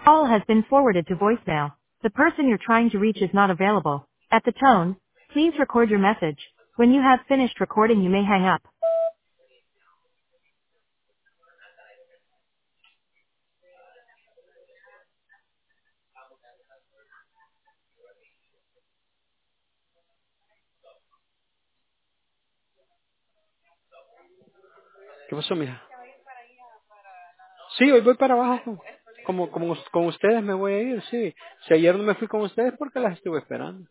Call has been forwarded to voicemail. The person you're trying to reach is not available. At the tone, please record your message. When you have finished recording, you may hang up. ¿Qué pasó, mija? Sí, hoy voy para abajo. Como con ustedes me voy a ir, sí. Si ayer no me fui con ustedes, porque las estuve esperando.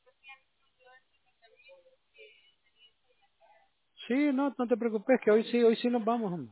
Sí, no te preocupes, que hoy sí nos vamos, hombre.